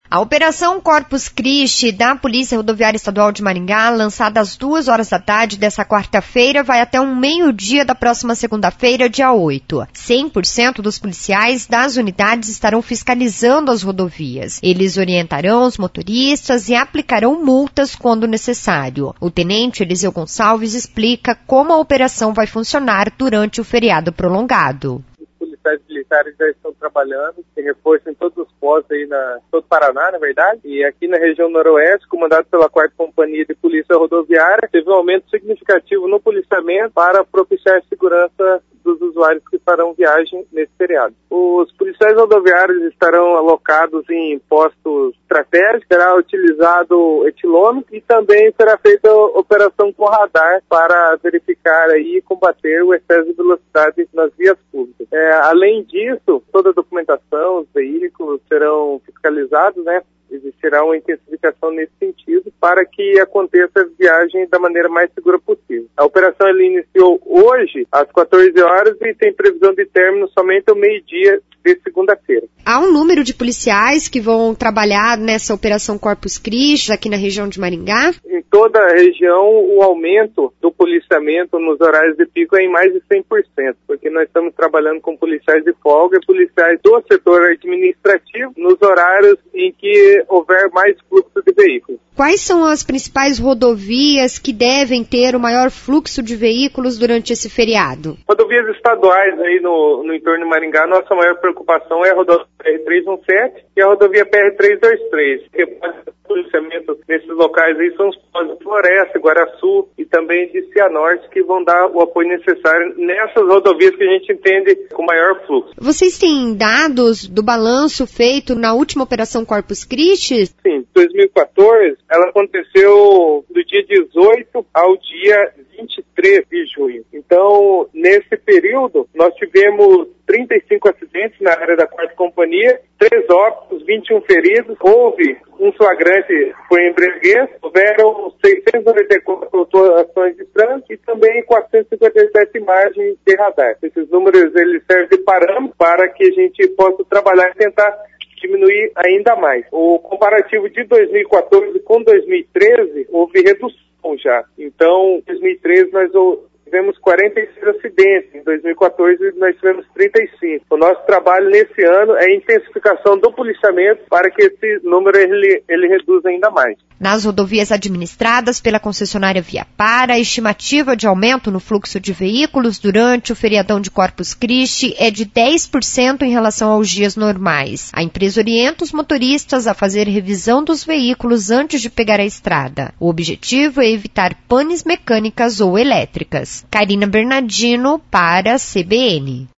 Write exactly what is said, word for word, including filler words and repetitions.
A Operação Corpus Christi da Polícia Rodoviária Estadual de Maringá, lançada às duas horas da tarde dessa quarta-feira, vai até um meio-dia da próxima segunda-feira, dia oito. cem por cento dos policiais das unidades estarão fiscalizando as rodovias. Eles orientarão os motoristas e aplicarão multas quando necessário. O tenente Eliseu Gonçalves explica como a operação vai funcionar durante o feriado prolongado. Os militares já estão trabalhando, tem reforço em todos os postos aí na todo o Paraná, na verdade, e aqui na região noroeste, comandado pela quarta Companhia de Polícia Rodoviária, teve um aumento significativo no policiamento para propiciar a segurança dos usuários que farão viagem nesse feriado. Os policiais rodoviários estarão alocados em postos estratégicos, será utilizado etilômetro e também será feita a operação com radar para verificar aí e combater o excesso de velocidade nas vias públicas. É, além disso, toda a documentação, os veículos serão fiscalizados, né? Existirá uma intensificação nesse sentido para que aconteça a viagem da maneira mais segura possível. A operação ela iniciou hoje às quatorze horas e tem previsão de término somente ao meio-dia de segunda-feira. Há um número de policiais que vão trabalhar nessa Operação Corpus Christi aqui na região de Maringá? Em toda a região, o aumento do policiamento nos horários de pico é em mais de cem por cento, porque nós estamos trabalhando com policiais de folga e policiais do setor administrativo nos horários em que houver mais fluxo de veículos. Quais são as principais rodovias que devem ter o maior fluxo de veículos durante esse feriado? Rodovias estaduais aí no, no entorno de Maringá, nossa maior preocupação é a rodovia P R trezentos e dezessete e a rodovia P R trezentos e vinte e três. O policiamento nesses locais aí são os postos de Floresta, Guaraçu e também de Cianorte, que vão dar o apoio necessário nessas rodovias que a gente entende com maior fluxo. Vocês têm dados do balanço feito na última Operação Corpus Christi? Sim, dois mil e quatorze, ela aconteceu do dia dezoito ao dia vinte e três de junho. Então, nesse período, nós tivemos trinta e cinco acidentes na área da quarta Companhia, três óbitos, vinte e um feridos, houve um flagrante por embriaguez, houveram seiscentas e noventa e quatro autuações de trânsito e também quatrocentas e cinquenta e sete imagens de radar. Esses números eles servem de parâmetro para que a gente possa trabalhar e tentar diminuir ainda mais. O comparativo de dois mil e quatorze com dois mil e treze houve redução já. Então, em dois mil e treze nós tivemos quarenta e seis acidentes, em dois mil e quatorze nós tivemos trinta e cinco. O nosso trabalho nesse ano é a intensificação do policiamento para que esse número ele, ele reduza ainda mais. Nas rodovias administradas pela concessionária Viapar, a estimativa de aumento no fluxo de veículos durante o feriadão de Corpus Christi é de dez por cento em relação aos dias normais. A empresa orienta os motoristas a fazer revisão dos veículos antes de pegar a estrada. O objetivo é evitar panes mecânicas ou elétricas. Karina Bernardino para a C B N.